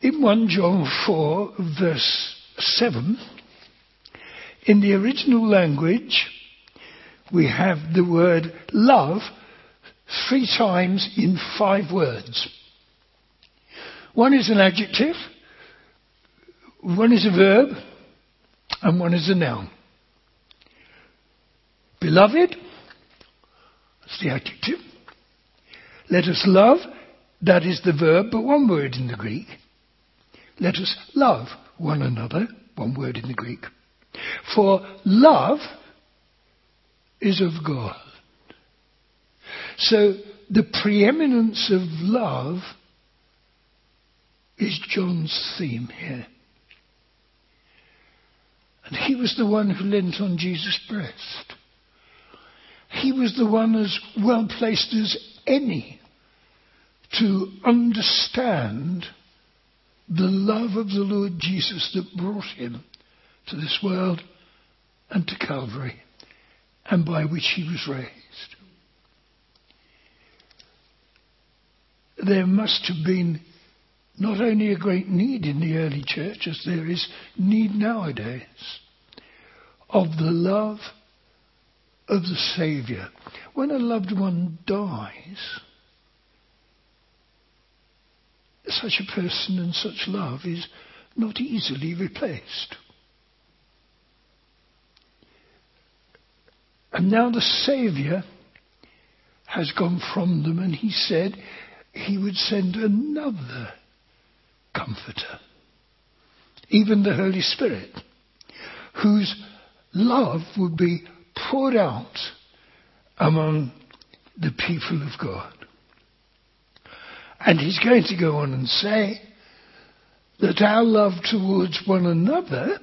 In 1 John 4, verse 7, in the original language, we have the word love 3 times in 5 words. One is an adjective, one is a verb, and one is a noun. Beloved, that's the adjective. Let us love, that is the verb, but one word in the Greek. Let us love one another, one word in the Greek. For love is of God. So the preeminence of love is John's theme here. And he was the one who leant on Jesus' breast. He was the one as well placed as any to understand the love of the Lord Jesus that brought him to this world and to Calvary, and by which he was raised. There must have been not only a great need in the early church, as there is need nowadays, of the love of the Saviour. When a loved one dies, such a person and such love is not easily replaced. And now the Saviour has gone from them, and he said he would send another Comforter, even the Holy Spirit, whose love would be poured out among the people of God. And he's going to go on and say that our love towards one another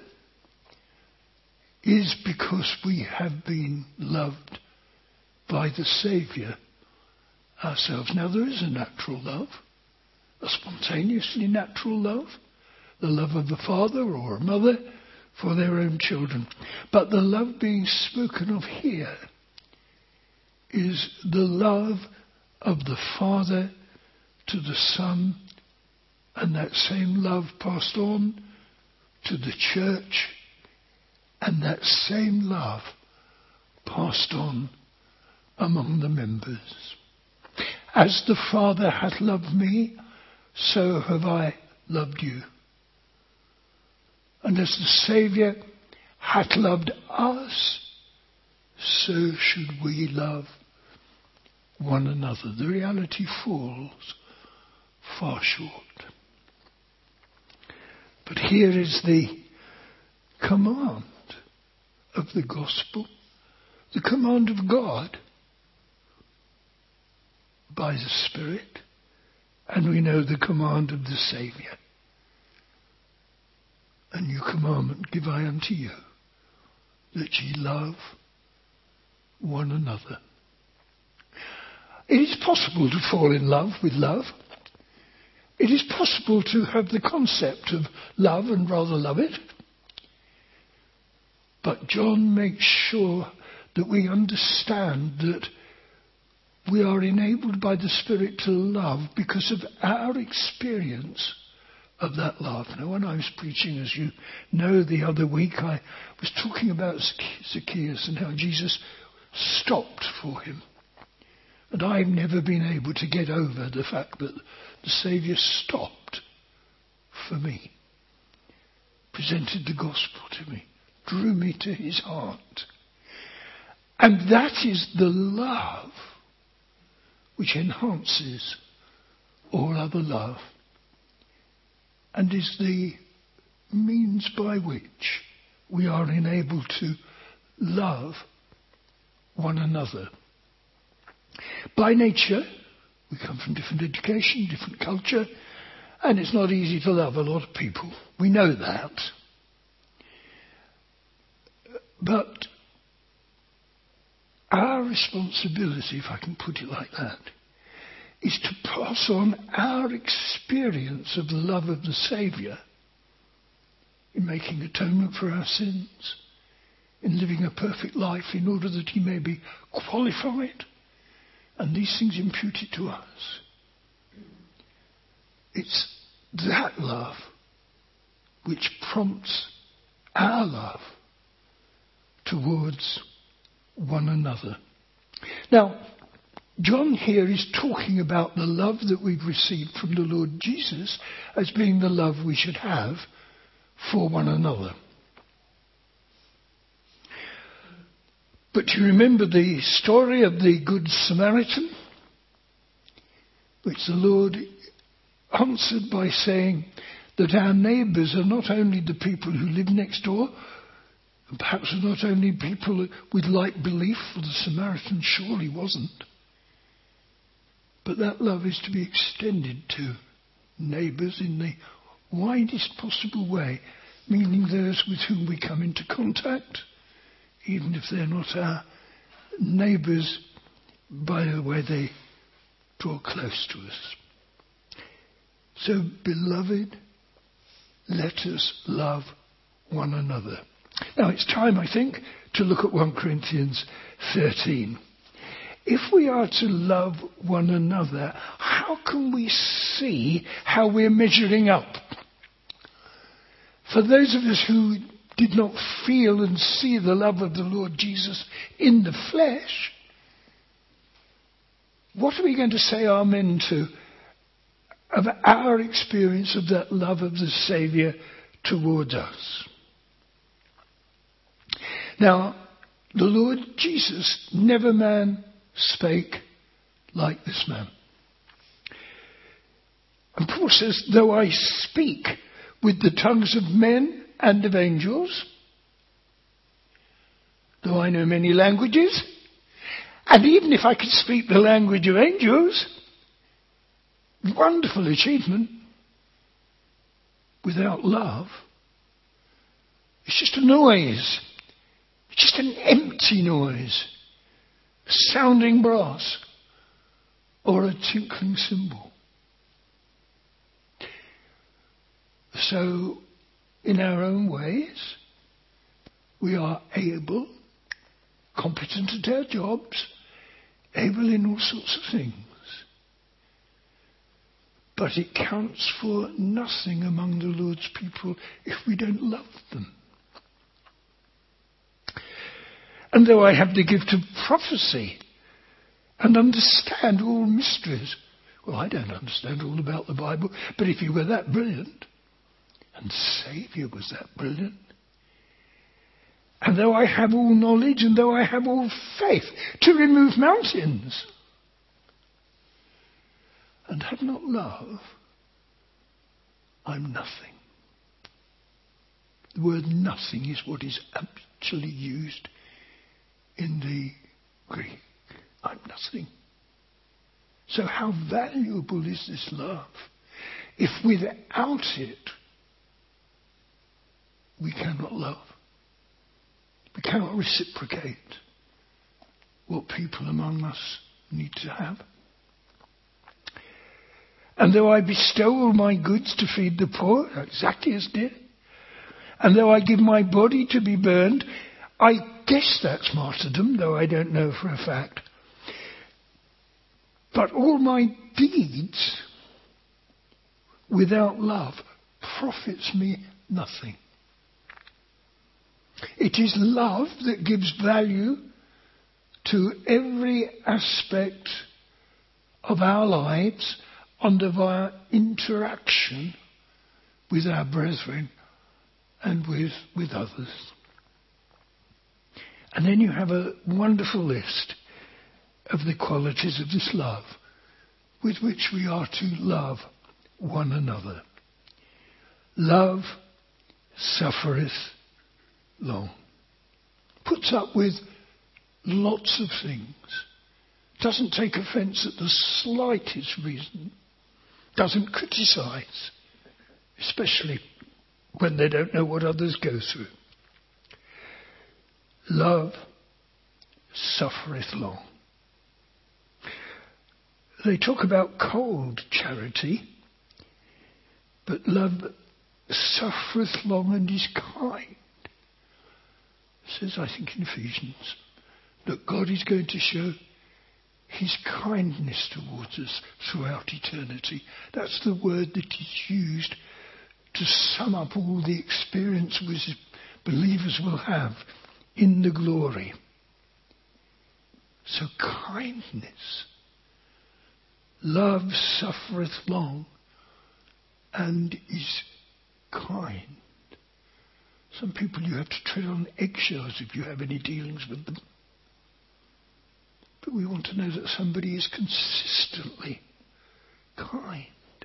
is because we have been loved by the Saviour ourselves. Now there is a natural love, a spontaneously natural love, the love of a father or a mother for their own children. But the love being spoken of here is the love of the Father to the Son, and that same love passed on to the church, and that same love passed on among the members. As the Father hath loved me, so have I loved you. And as the Saviour hath loved us, so should we love one another. The reality falls far short. But here is the command of the gospel, the command of God by the Spirit, and we know the command of the Saviour. A new commandment give I unto you, that ye love one another. It is possible to fall in love with love. It is possible to have the concept of love and rather love it. But John makes sure that we understand that we are enabled by the Spirit to love because of our experience of that love. Now, when I was preaching, as you know, the other week, I was talking about Zacchaeus and how Jesus stopped for him. And I've never been able to get over the fact that the Saviour stopped for me, presented the gospel to me, drew me to his heart. And that is the love which enhances all other love, and is the means by which we are enabled to love one another. By nature, we come from different education, different culture, and it's not easy to love a lot of people. We know that. But our responsibility, if I can put it like that, is to pass on our experience of the love of the Saviour in making atonement for our sins, in living a perfect life in order that he may be qualified, and these things imputed to us. It's that love which prompts our love towards one another. Now, John here is talking about the love that we've received from the Lord Jesus as being the love we should have for one another. But do you remember the story of the Good Samaritan, which the Lord answered by saying that our neighbours are not only the people who live next door, and perhaps are not only people with like belief, for the Samaritan surely wasn't, but that love is to be extended to neighbours in the widest possible way, meaning those with whom we come into contact, even if they're not our neighbours by the way they draw close to us. So, beloved, let us love one another. Now it's time, I think, to look at 1 Corinthians 13. If we are to love one another, how can we see how we're measuring up? For those of us who did not feel and see the love of the Lord Jesus in the flesh, what are we going to say amen to of our experience of that love of the Saviour towards us? Now, the Lord Jesus, never man spake like this man. And Paul says, though I speak with the tongues of men and of angels, though I know many languages, and even if I could speak the language of angels, wonderful achievement, without love, it's just a noise. It's just an empty noise, sounding brass, or a tinkling cymbal. So, in our own ways, we are able, competent at our jobs, able in all sorts of things. But it counts for nothing among the Lord's people if we don't love them. And though I have the gift of prophecy and understand all mysteries, well, I don't understand all about the Bible, but if you were that brilliant, and Saviour was that brilliant, and though I have all knowledge, and though I have all faith to remove mountains, and have not love, I'm nothing. The word nothing is what is actually used in the Greek. I'm nothing. So how valuable is this love if without it we cannot love? We cannot reciprocate what people among us need to have. And though I bestow all my goods to feed the poor, like Zacchaeus did, and though I give my body to be burned, I guess that's martyrdom, though I don't know for a fact. But all my deeds without love profits me nothing. It is love that gives value to every aspect of our lives and of our interaction with our brethren and with others. And then you have a wonderful list of the qualities of this love with which we are to love one another. Love suffereth long. Puts up with lots of things. Doesn't take offence at the slightest reason. Doesn't criticise, especially when they don't know what others go through. Love suffereth long. They talk about cold charity, but love suffereth long and is kind. It says, I think in Ephesians, that God is going to show his kindness towards us throughout eternity. That's the word that is used to sum up all the experience which believers will have in the glory. So kindness. Love suffereth long and is kind. Some people you have to tread on eggshells if you have any dealings with them. But we want to know that somebody is consistently kind.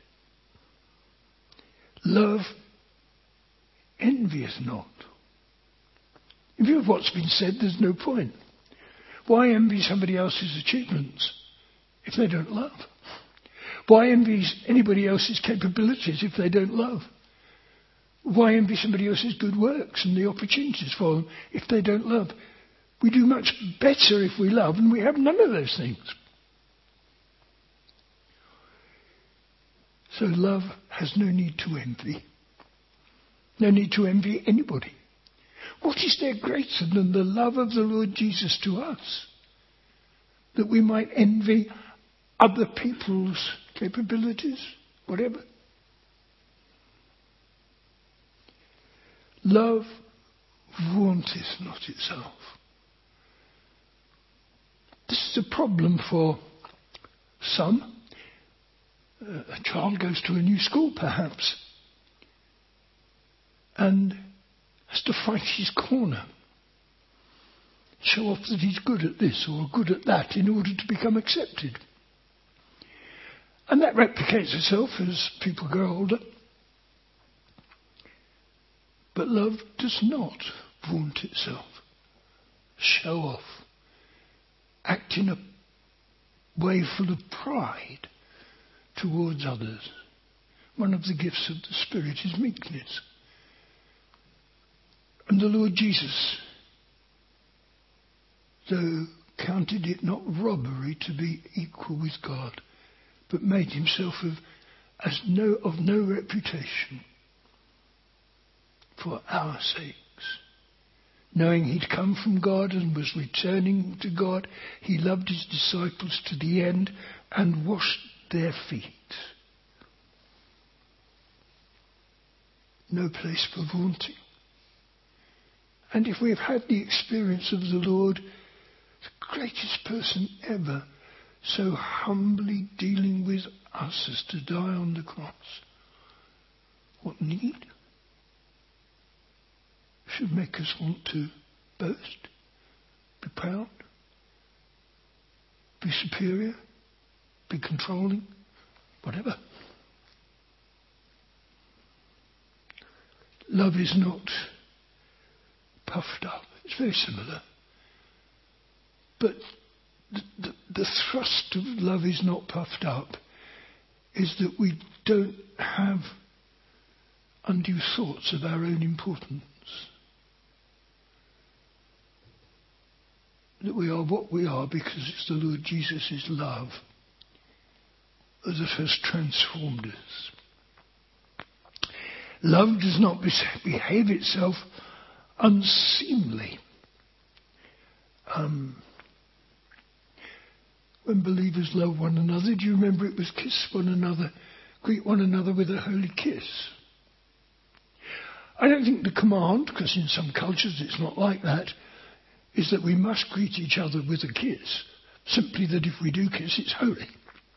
Love envieth not. In view of what's been said, there's no point. Why envy somebody else's achievements if they don't love? Why envy anybody else's capabilities if they don't love? Why envy somebody else's good works and the opportunities for them if they don't love? We do much better if we love, and we have none of those things. So love has no need to envy. No need to envy anybody. What is there greater than the love of the Lord Jesus to us? That we might envy other people's capabilities, whatever. Love vaunteth not itself. This is a problem for some. A child goes to a new school, perhaps, and has to fight his corner. Show off that he's good at this or good at that in order to become accepted. And that replicates itself as people grow older. But love does not vaunt itself, show off, act in a way full of pride towards others. One of the gifts of the Spirit is meekness. And the Lord Jesus, though counted it not robbery to be equal with God, but made himself of no reputation for our sakes. Knowing he'd come from God and was returning to God, he loved his disciples to the end and washed their feet. No place for vaunting. And if we've had the experience of the Lord, the greatest person ever, so humbly dealing with us as to die on the cross, what need should make us want to boast, be proud, be superior, be controlling, whatever. Love is not puffed up. It's very similar. But the thrust of love is not puffed up, is that we don't have undue thoughts of our own importance. That we are what we are because it's the Lord Jesus' love that has transformed us. Love does not behave itself unseemly. When believers love one another, do you remember it was kiss one another, greet one another with a holy kiss? I don't think the command, because in some cultures it's not like that, is that we must greet each other with a kiss. Simply that if we do kiss, it's holy.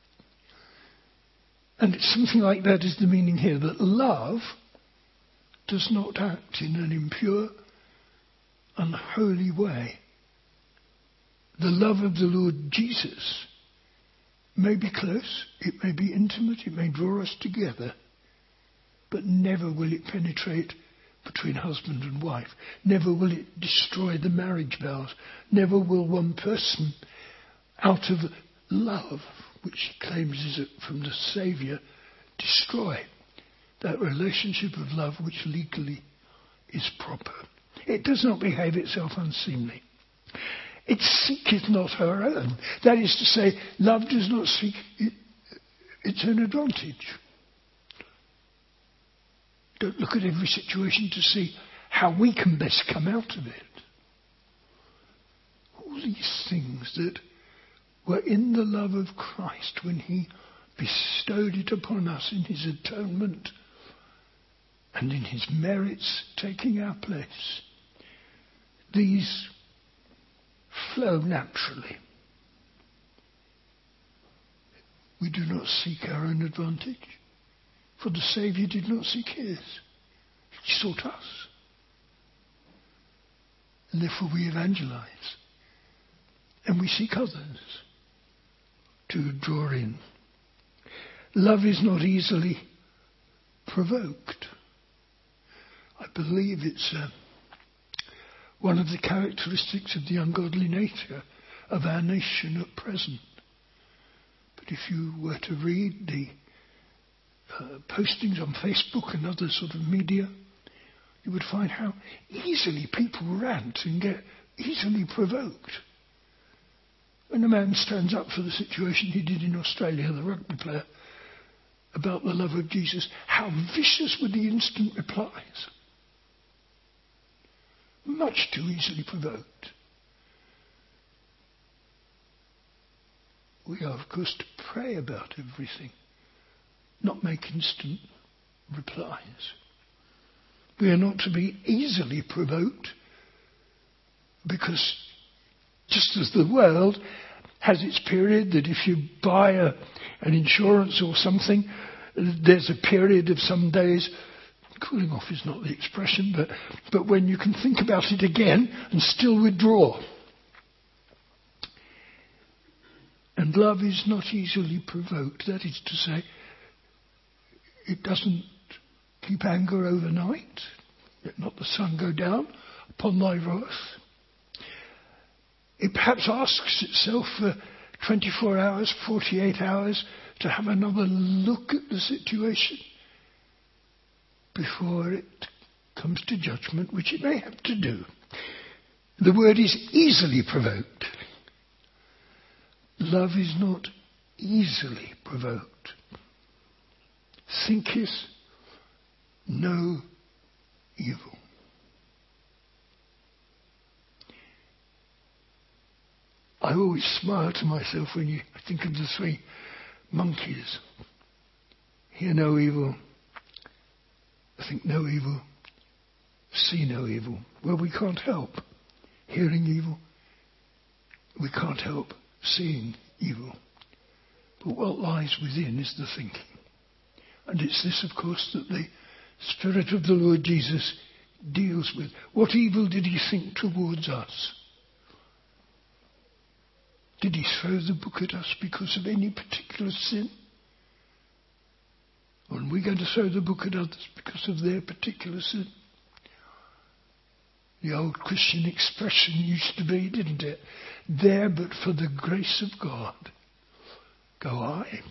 And it's something like that is the meaning here, that love does not act in an impure, unholy way. The love of the Lord Jesus may be close, it may be intimate, it may draw us together, but never will it penetrate between husband and wife. Never will it destroy the marriage vows. Never will one person, out of love, which he claims is from the Saviour, destroy that relationship of love which legally is proper. It does not behave itself unseemly. It seeketh not her own. That is to say, love does not seek its own advantage. Don't look at every situation to see how we can best come out of it. All these things that were in the love of Christ when he bestowed it upon us in his atonement and in his merits taking our place. These flow naturally. We do not seek our own advantage, for the Saviour did not seek his. He sought us. And therefore we evangelize. And we seek others to draw in. Love is not easily provoked. I believe it's one of the characteristics of the ungodly nature of our nation at present. But if you were to read the postings on Facebook and other sort of media, you would find how easily people rant and get easily provoked. When a man stands up for the situation he did in Australia, the rugby player, about the love of Jesus, how vicious were the instant replies. Much too easily provoked. We are, of course, to pray about everything, not make instant replies. We are not to be easily provoked, because just as the world has its period that if you buy an insurance or something, there's a period of some days, cooling off is not the expression, but when you can think about it again and still withdraw. And love is not easily provoked. That is to say, it doesn't keep anger overnight, let not the sun go down upon thy wrath. It perhaps asks itself for 24 hours, 48 hours to have another look at the situation before it comes to judgment, which it may have to do. The word is easily provoked. Love is not easily provoked. Thinketh no evil. I always smile to myself when you think of the three monkeys. Hear no evil, think no evil, see no evil. Well, we can't help hearing evil. We can't help seeing evil. But what lies within is the thinking. And it's this, of course, that the Spirit of the Lord Jesus deals with. What evil did he think towards us? Did he throw the book at us because of any particular sin? Or are we going to throw the book at others because of their particular sin? The old Christian expression used to be, didn't it? There but for the grace of God go I.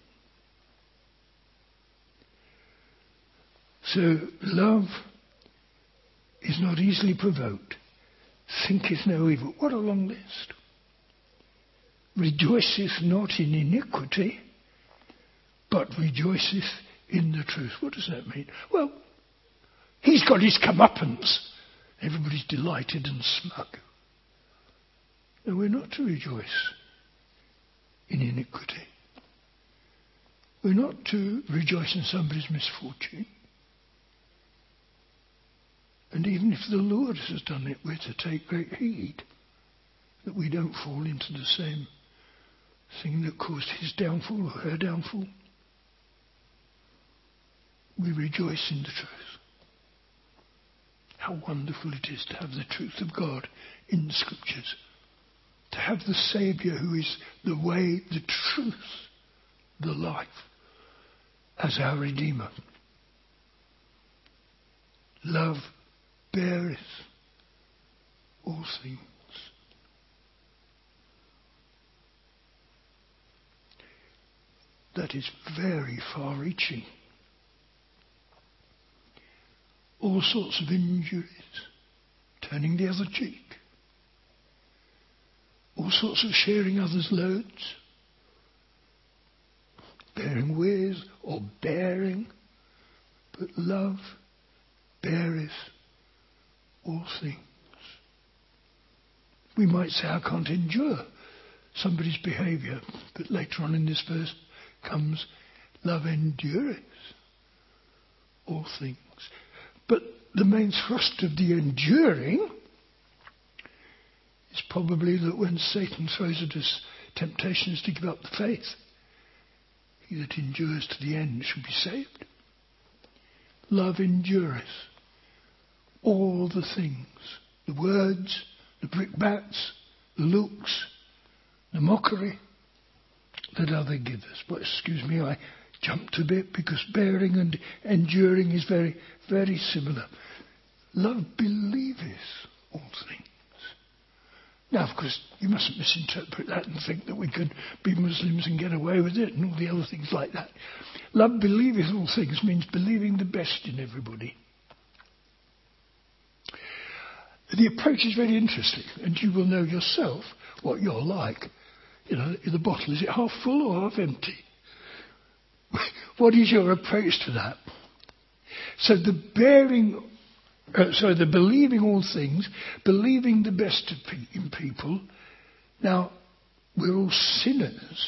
So love is not easily provoked, thinketh no evil. What a long list. Rejoiceth not in iniquity, but rejoiceth in the truth. What does that mean? Well, he's got his comeuppance. Everybody's delighted and smug. No, we're not to rejoice in iniquity. We're not to rejoice in somebody's misfortune. And even if the Lord has done it, we're to take great heed that we don't fall into the same thing that caused his downfall or her downfall. We rejoice in the truth. How wonderful it is to have the truth of God in the Scriptures. To have the Saviour who is the way, the truth, the life, as our Redeemer. Love beareth all things. That is very far-reaching. All sorts of injuries, turning the other cheek, all sorts of sharing others' loads, bearing with or bearing, but love beareth all things. We might say, I can't endure somebody's behaviour. But later on in this verse comes, love endureth all things. But the main thrust of the enduring is probably that when Satan throws at us temptations to give up the faith, he that endures to the end shall be saved. Love endureth all the things, the words, the brickbats, the looks, the mockery that other give us. But excuse me, I jumped a bit because bearing and enduring is very, very similar. Love believeth all things. Now, of course, you mustn't misinterpret that and think that we could be Muslims and get away with it and all the other things like that. Love believeth all things means believing the best in everybody. The approach is very interesting, and you will know yourself what you're like. You know, the bottle, is it half full or half empty? What is your approach to that? So the believing all things, believing the best in people. Now, we're all sinners,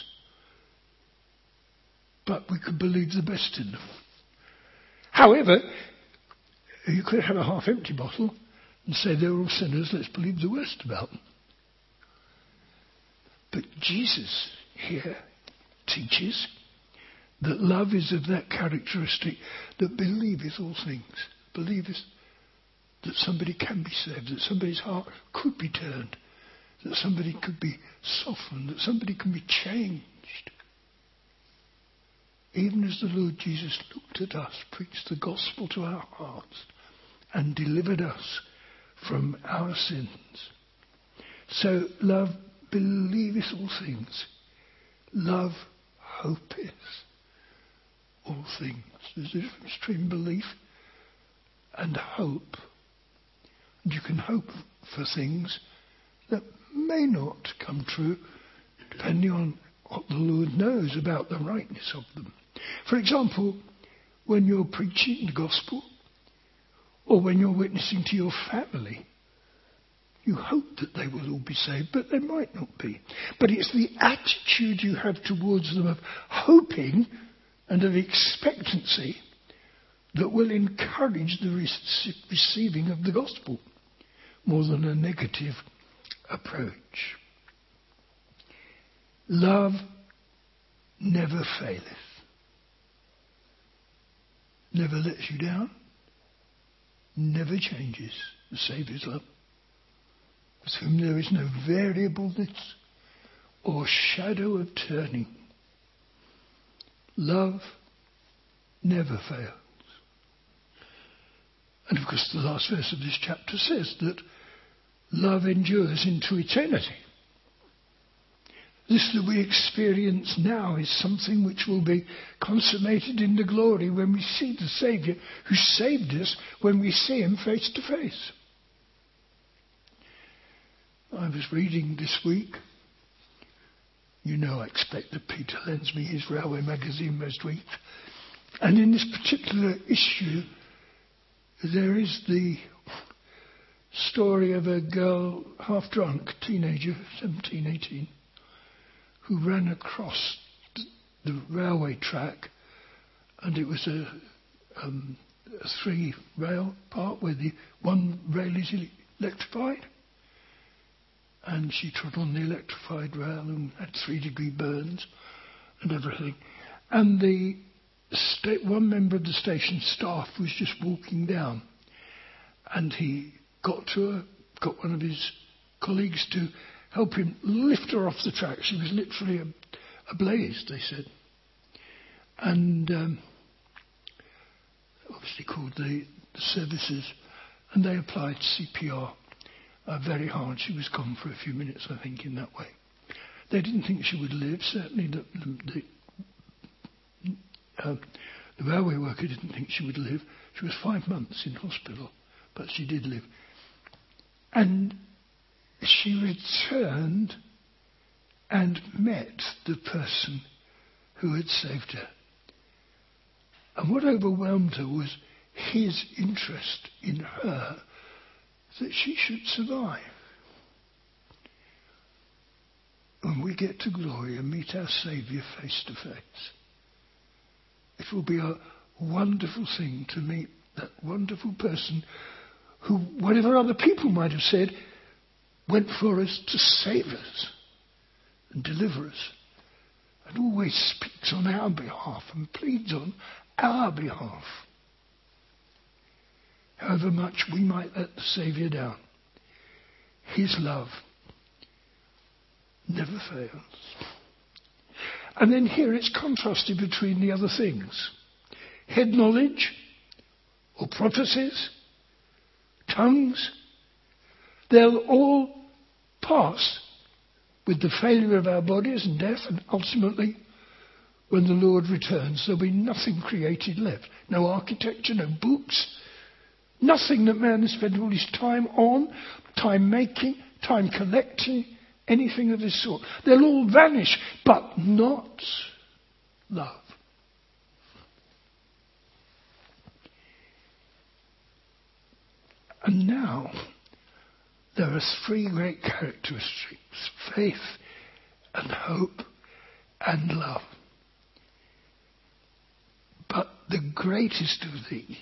but we could believe the best in them. However, you could have a half-empty bottle and say they're all sinners, let's believe the worst about them. But Jesus here teaches that love is of that characteristic that believeth all things, believeth that somebody can be saved, that somebody's heart could be turned, that somebody could be softened, that somebody can be changed. Even as the Lord Jesus looked at us, preached the gospel to our hearts, and delivered us from our sins. So love believeth all things. Love hopeth all things. There's a difference between belief and hope. And you can hope for things that may not come true, depending on what the Lord knows about the rightness of them. For example, when you're preaching the gospel, or when you're witnessing to your family, you hope that they will all be saved, but they might not be. But it's the attitude you have towards them of hoping and of expectancy that will encourage the receiving of the gospel more than a negative approach. Love never faileth, never lets you down, never changes. The Saviour's love, with whom there is no variableness or shadow of turning. Love never fails. And of course the last verse of this chapter says that love endures into eternity. This that we experience now is something which will be consummated in the glory when we see the Saviour who saved us, when we see him face to face. I was reading this week, you know I expect that Peter lends me his railway magazine most weeks, and in this particular issue there is the story of a girl, half drunk, teenager, 17, 18, who ran across the railway track, and it was a 3-rail part where the one rail is electrified, and she trod on the electrified rail and had 3-degree burns and everything. And the one member of the station staff was just walking down, and he got to her, got one of his colleagues to help him lift her off the track. She was literally ablaze, they said. And obviously called the services, and they applied CPR very hard. She was gone for a few minutes, I think, in that way. They didn't think she would live. Certainly the railway worker didn't think she would live. She was 5 months in hospital, but she did live. And she returned and met the person who had saved her. And what overwhelmed her was his interest in her, that she should survive. when we get to glory and meet our Saviour face to face. It will be a wonderful thing to meet that wonderful person who, whatever other people might have said, went for us to save us and deliver us, and always speaks on our behalf and pleads on our behalf. However much we might let the Saviour down, his love never fails. And then here it's contrasted between the other things. Head knowledge, or prophecies, tongues, they'll all pass with the failure of our bodies and death, and ultimately, when the Lord returns, there'll be nothing created left. No architecture, no books, nothing that man has spent all his time on, time making, time collecting, anything of this sort. They'll all vanish, but not love. And now, there are three great characteristics: faith and hope and love. But the greatest of these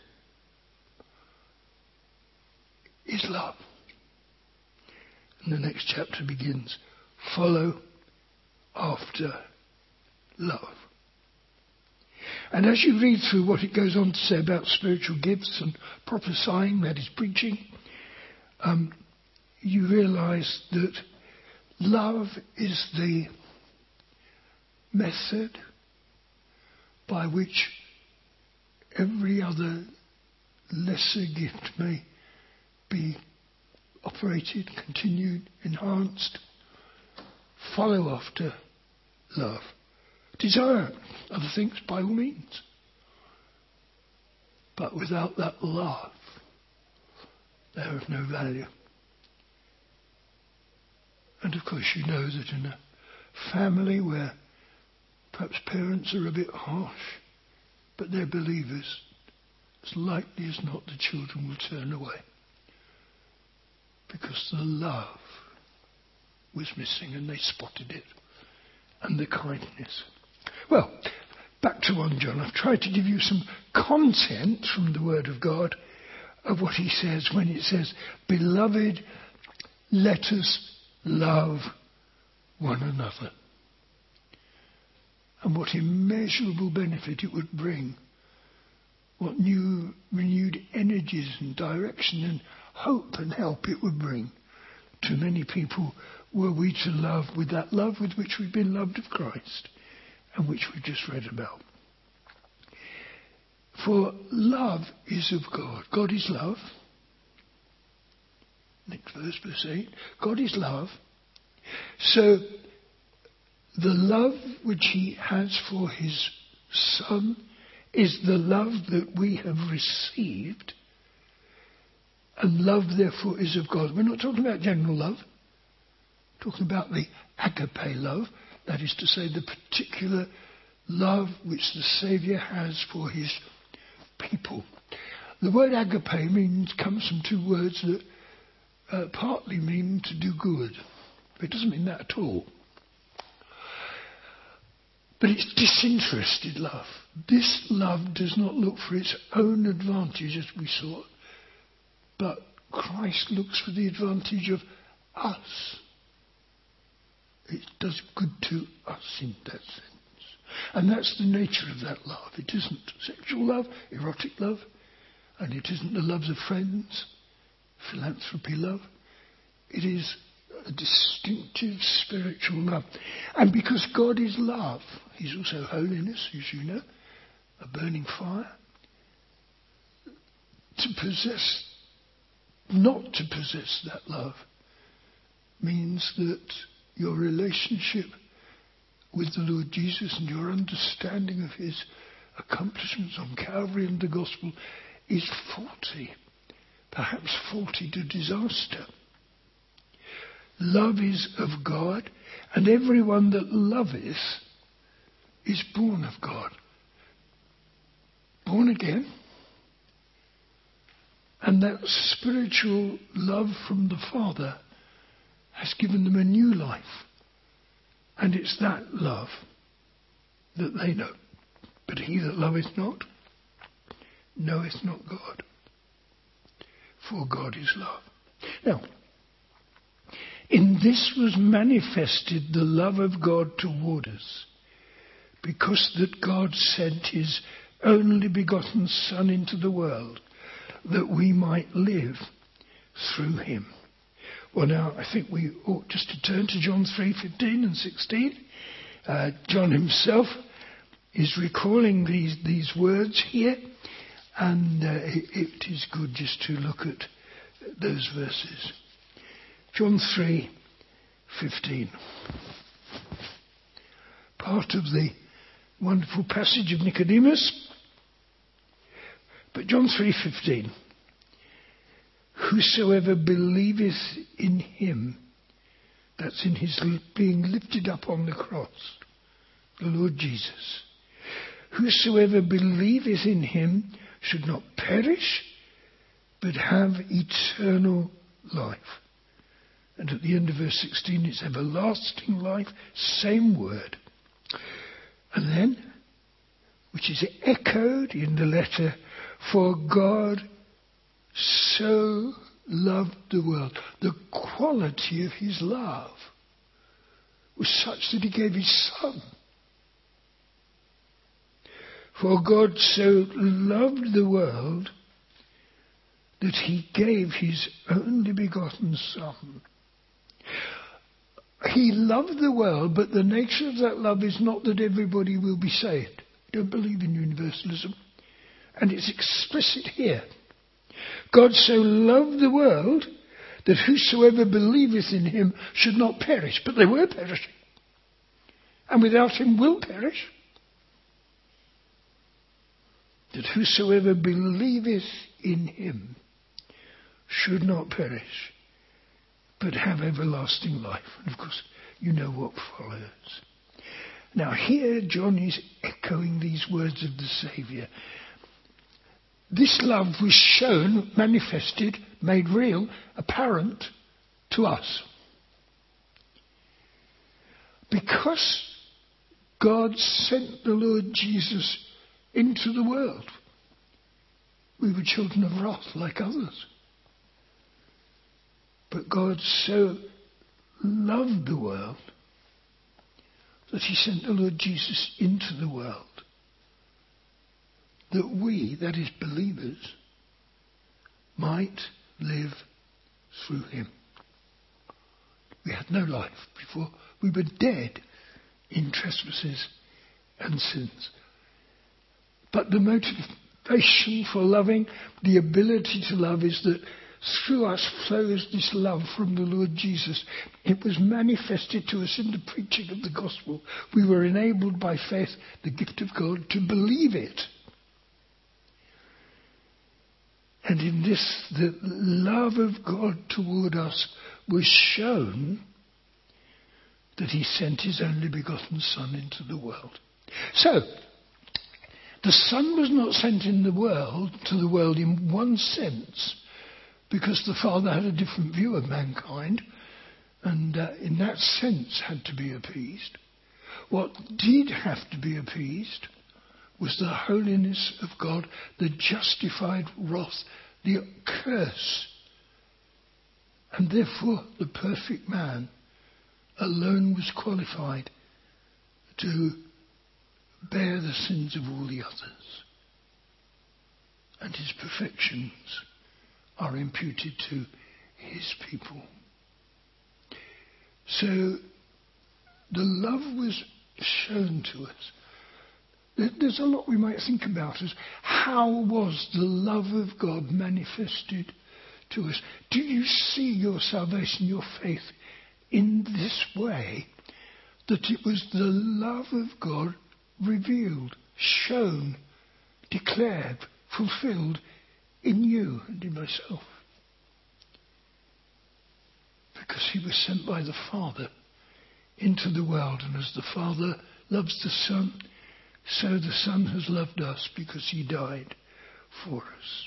is love. And the next chapter begins, follow after love. And as you read through what it goes on to say about spiritual gifts and prophesying, that is preaching, you realise that love is the method by which every other lesser gift may be operated, continued, enhanced. Follow after love. Desire other things by all means. But without that love, they're of no value. And of course you know that in a family where perhaps parents are a bit harsh, but they're believers, as likely as not the children will turn away. Because the love was missing and they spotted it. And the kindness. Well, back to 1 John. I've tried to give you some content from the Word of God of what he says when it says, "Beloved, let us love one another." And what immeasurable benefit it would bring. What new renewed energies and direction and hope and help it would bring to many people were we to love with that love with which we've been loved of Christ and which we've just read about. For love is of God. God is love. Next verse, verse 8. God is love. So the love which he has for his Son is the love that we have received. And love, therefore, is of God. We're not talking about general love. We're talking about the agape love. That is to say, the particular love which the Saviour has for his people. The word agape comes from two words that partly mean to do good. But it doesn't mean that at all. But it's disinterested love. This love does not look for its own advantage, as we saw, but Christ looks for the advantage of us. It does good to us in that sense. And that's the nature of that love. It isn't sexual love, erotic love, and it isn't the loves of friends, philanthropy love. It is a distinctive spiritual love. And because God is love, he's also holiness, as you know, a burning fire. Not to possess that love means that your relationship with the Lord Jesus and your understanding of his accomplishments on Calvary and the gospel is faulty, perhaps faulty to disaster. Love is of God, and everyone that loveth is born of God. Born again. And that spiritual love from the Father has given them a new life. And it's that love that they know. But he that loveth not, knoweth not God. For God is love. Now, in this was manifested the love of God toward us, because that God sent his only begotten Son into the world, that we might live through him. Well, now, I think we ought just to turn to John 3:15 and 16. John himself is recalling these words here, and it is good just to look at those verses. John 3:15. Part of the wonderful passage of Nicodemus. But John 3:15. Whosoever believeth in him, that's in his being lifted up on the cross, the Lord Jesus. Whosoever believeth in him should not perish, but have eternal life. And at the end of verse 16, it's everlasting life, same word. And then, which is echoed in the letter, for God so loved the world. The quality of his love was such that he gave his Son. For God so loved the world that he gave his only begotten Son. He loved the world, but the nature of that love is not that everybody will be saved. Don't believe in universalism. And it's explicit here. God so loved the world that whosoever believeth in him should not perish. But they were perishing. And without him will perish. That whosoever believeth in him should not perish, but have everlasting life. And of course, you know what follows. Now here John is echoing these words of the Saviour. This love was shown, manifested, made real, apparent to us. Because God sent the Lord Jesus into the world. We were children of wrath like others. But God so loved the world that he sent the Lord Jesus into the world. That we, that is believers, might live through him. We had no life before. We were dead in trespasses and sins. But the motivation for loving, the ability to love, is that through us flows this love from the Lord Jesus. It was manifested to us in the preaching of the gospel. We were enabled by faith, the gift of God, to believe it. And in this, the love of God toward us was shown that he sent his only begotten Son into the world. So, the Son was not sent in the world to the world in one sense, because the Father had a different view of mankind, and in that sense had to be appeased. What did have to be appeased was the holiness of God, the justified wrath, the curse. And therefore the perfect man alone was qualified to bear the sins of all the others. And his perfections are imputed to his people. So the love was shown to us. There's a lot we might think about as how was the love of God manifested to us? Do you see your salvation, your faith in this way? That it was the love of God revealed, shown, declared, fulfilled in you and in myself. Because he was sent by the Father into the world, and as the Father loves the Son, so the Son has loved us because he died for us.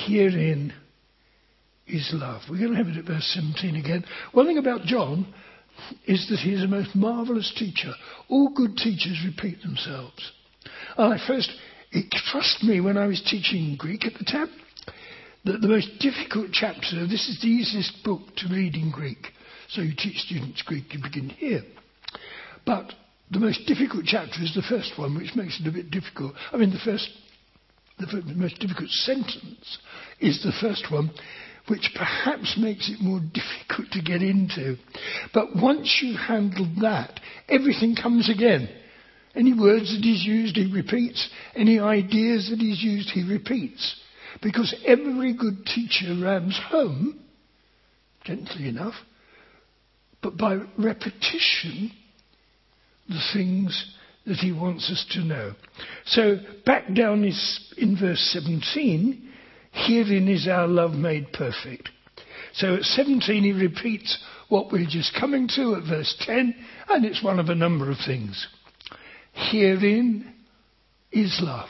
Herein is love. We're going to have it at verse 17 again. One thing about John, is that he is a most marvellous teacher. All good teachers repeat themselves. It struck me when I was teaching Greek at the time, that the most difficult chapter, this is the easiest book to read in Greek. So you teach students Greek, you begin here. But the most difficult chapter is the first one, which makes it a bit difficult. I mean, the most difficult sentence is the first one, which perhaps makes it more difficult to get into. But once you handle that, everything comes again. Any words that he's used, he repeats. Any ideas that he's used, he repeats. Because every good teacher rams home, gently enough, but by repetition, the things that he wants us to know. So back down in verse 17, herein is our love made perfect. So at 17 he repeats what we're just coming to at verse 10, and it's one of a number of things. Herein is love.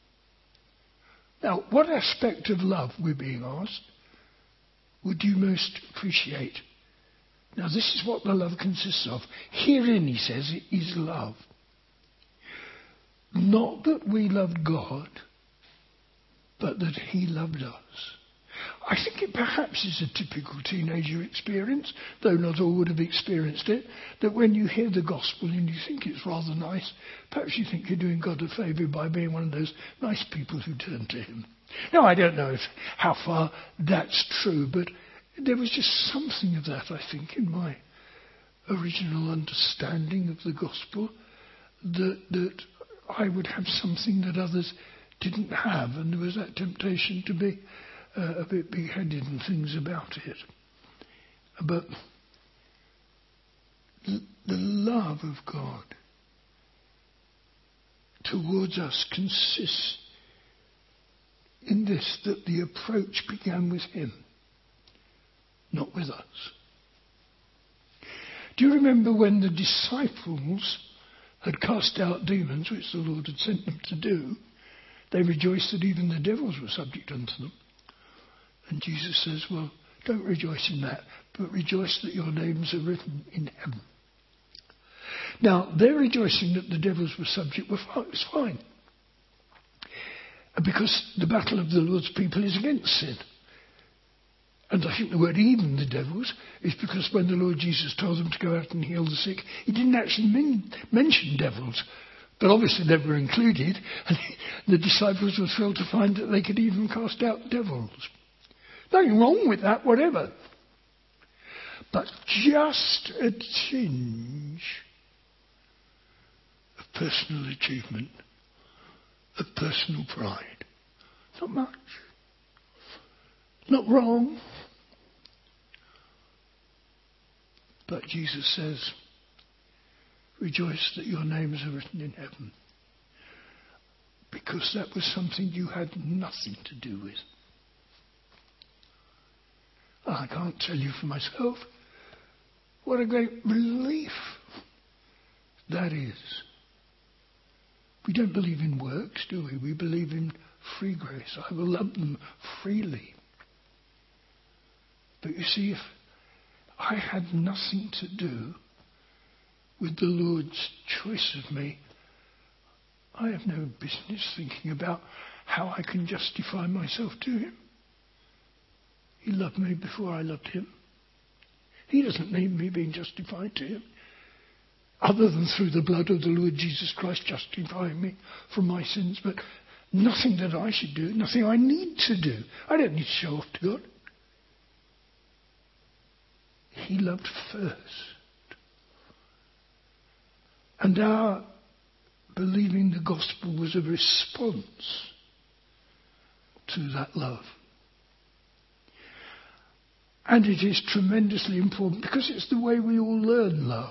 Now, what aspect of love, we're being asked, would you most appreciate? Now, this is what the love consists of. Herein, he says, is love. Not that we loved God, but that he loved us. I think it perhaps is a typical teenager experience, though not all would have experienced it, that when you hear the gospel and you think it's rather nice, perhaps you think you're doing God a favour by being one of those nice people who turn to him. Now, I don't know how far that's true, but there was just something of that, I think, in my original understanding of the gospel, that I would have something that others didn't have, and there was that temptation to be a bit big-headed and things about it. But the love of God towards us consists in this, that the approach began with him, not with us. Do you remember when the disciples had cast out demons, which the Lord had sent them to do? They rejoiced that even the devils were subject unto them. And Jesus says, well, don't rejoice in that, but rejoice that your names are written in heaven. Now, their rejoicing that the devils were subject was fine. Because the battle of the Lord's people is against sin. And I think the word even the devils is because when the Lord Jesus told them to go out and heal the sick, he didn't actually mention devils. But obviously they were included, and the disciples were thrilled to find that they could even cast out devils. Nothing wrong with that, whatever. But just a tinge of personal achievement, of personal pride. Not much. Not wrong. But Jesus says, rejoice that your names are written in heaven. Because that was something you had nothing to do with. I can't tell you for myself what a great relief that is. We don't believe in works, do we? We believe in free grace. I will love them freely. But you see, if I had nothing to do with the Lord's choice of me, I have no business thinking about how I can justify myself to him. He loved me before I loved him. He doesn't need me being justified to him, other than through the blood of the Lord Jesus Christ justifying me from my sins. But nothing that I should do, nothing I need to do. I don't need to show off to God. He loved first. And our believing the gospel was a response to that love. And it is tremendously important because it's the way we all learn love.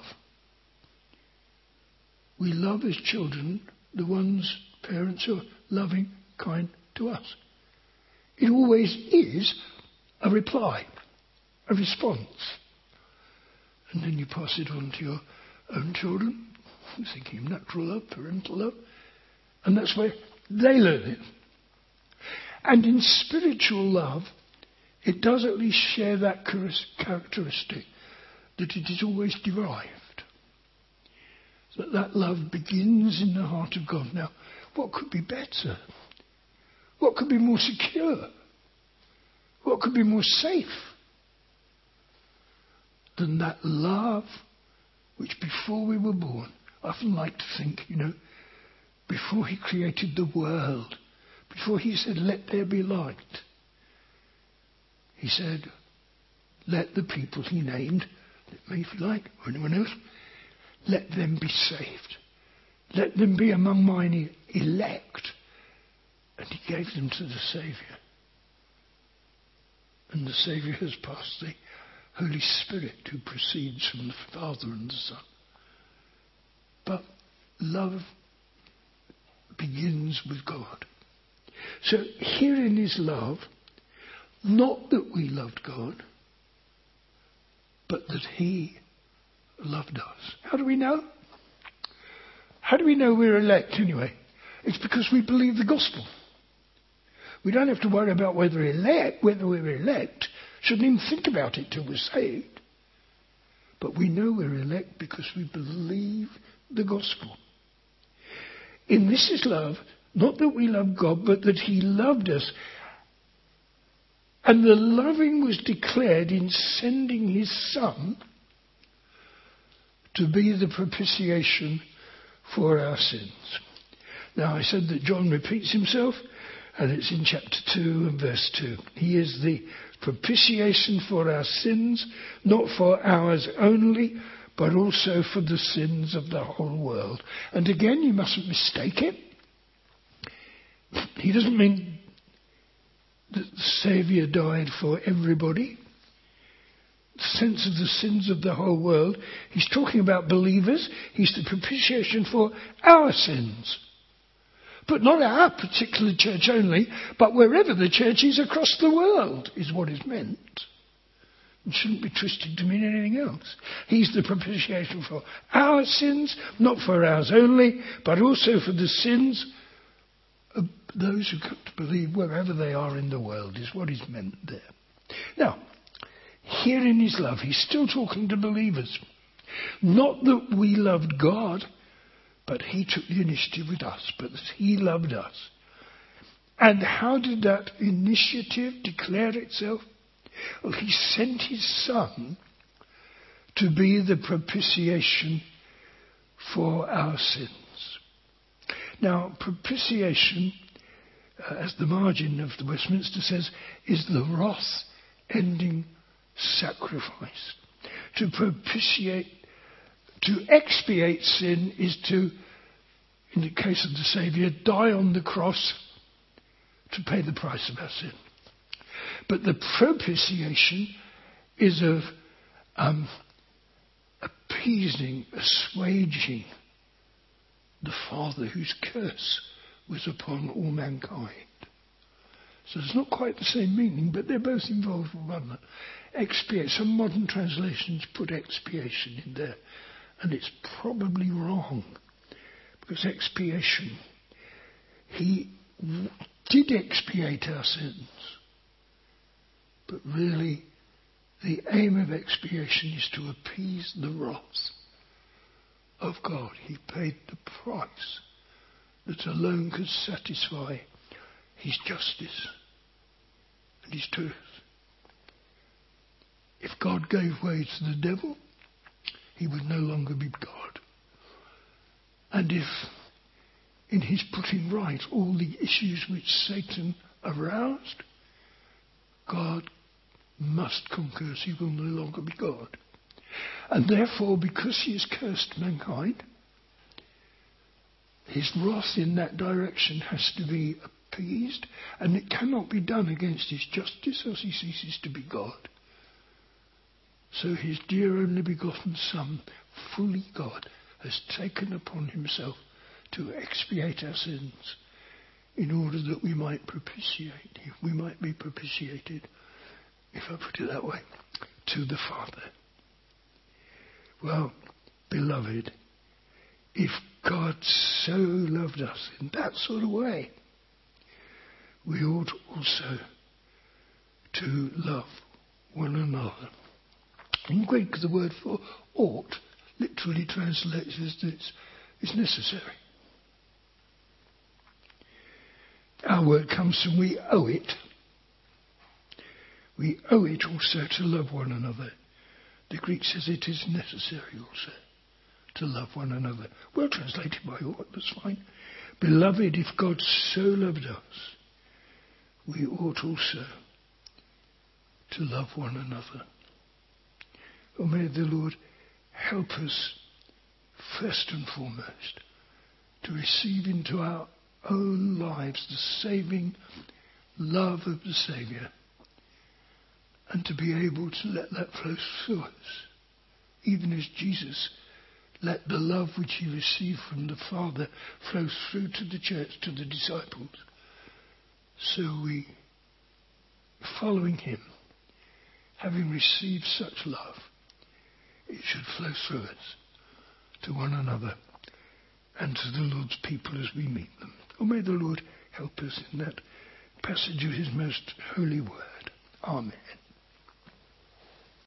We love as children the ones, parents who are loving, kind to us. It always is a reply, a response. And then you pass it on to your own children, thinking of natural love, parental love. And that's where they learn it. And in spiritual love, it does at least share that characteristic that it is always derived. That love begins in the heart of God. Now, what could be better? What could be more secure? What could be more safe than that love which before we were born, I often like to think, before he created the world, before he said, let there be light, he said, let the people he named, let me if you like, or anyone else, let them be saved. Let them be among mine elect. And he gave them to the Saviour. And the Saviour has passed the Holy Spirit who proceeds from the Father and the Son. But love begins with God. So herein is love, not that we loved God, but that he loved us. How do we know? How do we know we're elect anyway? It's because we believe the gospel. We don't have to worry about whether we're elect. Shouldn't even think about it till we're saved. But we know we're elect because we believe the gospel. In this is love, not that we love God, but that he loved us. And the loving was declared in sending his Son to be the propitiation for our sins. Now I said that John repeats himself, and it's in chapter 2 and verse 2. He is the propitiation for our sins, not for ours only, but also for the sins of the whole world. And again, you mustn't mistake it. He doesn't mean that the Saviour died for everybody. The sense of the sins of the whole world. He's talking about believers. He's the propitiation for our sins. But not our particular church only, but wherever the church is across the world is what is meant. It shouldn't be twisted to mean anything else. He's the propitiation for our sins, not for ours only, but also for the sins of those who come to believe wherever they are in the world is what is meant there. Now, here in his love, he's still talking to believers. Not that we loved God, but he took the initiative with us, but that he loved us. And how did that initiative declare itself? Well, he sent his Son to be the propitiation for our sins. Now, propitiation, as the margin of the Westminster says, is the wrath-ending sacrifice. To propitiate, to expiate sin is to, in the case of the Saviour, die on the cross to pay the price of our sin. But the propitiation is of appeasing, assuaging the Father whose curse was upon all mankind. So it's not quite the same meaning, but they're both involved with one another. Expiate. Some modern translations put expiation in there, and it's probably wrong, because expiation, he did expiate our sins, but really the aim of expiation is to appease the wrath of God. He paid the price that alone could satisfy his justice and his truth. If God gave way to the devil, he would no longer be God. And if, in his putting right all the issues which Satan aroused, God must conquer us. He will no longer be God. And therefore, because he has cursed mankind, his wrath in that direction has to be appeased, and it cannot be done against his justice as he ceases to be God. So his dear only begotten Son, fully God, has taken upon himself to expiate our sins in order that we might be propitiated, if I put it that way, to the Father. Well, beloved, if God so loved us in that sort of way, we ought also to love one another. In Greek, the word for ought literally translates as it's necessary. Our word comes from we owe it. We owe it also to love one another. The Greek says it is necessary also to love one another. Well translated by ought, that's fine. Beloved, if God so loved us, we ought also to love one another. Oh, may the Lord help us, first and foremost, to receive into our own lives the saving love of the Saviour, and to be able to let that flow through us, even as Jesus let the love which he received from the Father flow through to the church, to the disciples. So we, following him, having received such love, it should flow through us to one another and to the Lord's people as we meet them. Oh, may the Lord help us in that passage of his most holy word. Amen.